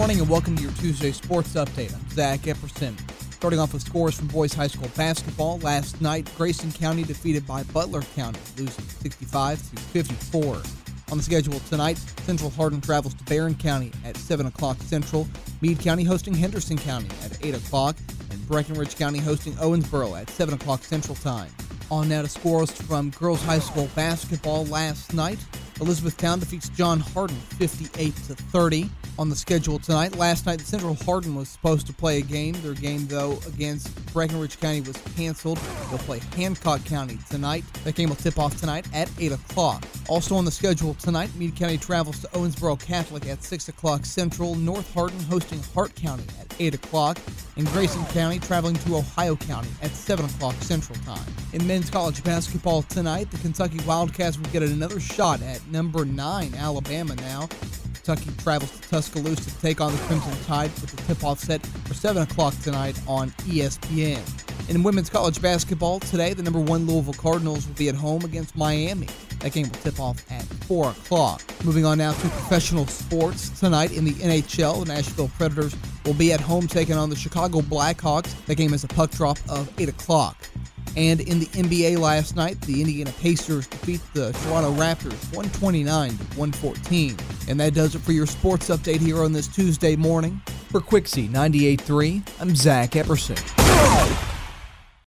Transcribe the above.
morning and welcome to your Tuesday Sports Update. I'm Zach Epperson. Starting off with scores from boys high school basketball. Last night, Grayson County defeated by Butler County, losing 65-54. On the schedule tonight, Central Hardin travels to Barron County at 7 o'clock Central, Meade County hosting Henderson County at 8 o'clock, and Breckenridge County hosting Owensboro at 7 o'clock Central Time. On now to scores from girls high school basketball last night. Elizabethtown defeats John Hardin 58-30. On the schedule tonight, last night Central Hardin was supposed to play a game. Their game, though, against Breckenridge County was canceled. They'll play Hancock County tonight. That game will tip off tonight at 8 o'clock. Also on the schedule tonight, Meade County travels to Owensboro Catholic at 6 o'clock Central. North Hardin hosting Hart County at 8 o'clock. And Grayson County traveling to Ohio County at 7 o'clock Central Time. In men's college basketball tonight, the Kentucky Wildcats will get another shot at number 9 Alabama now. Kentucky travels to Tuscaloosa to take on the Crimson Tide with the tip-off set for 7 o'clock tonight on ESPN. In women's college basketball today, the number 1 Louisville Cardinals will be at home against Miami. That game will tip off at 4 o'clock. Moving on now to professional sports. Tonight in the NHL, the Nashville Predators will be at home taking on the Chicago Blackhawks. That game is a puck drop of 8 o'clock. And in the NBA last night, the Indiana Pacers defeat the Toronto Raptors 129-114. And that does it for your sports update here on this Tuesday morning. For Quixie 98.3, I'm Zach Epperson.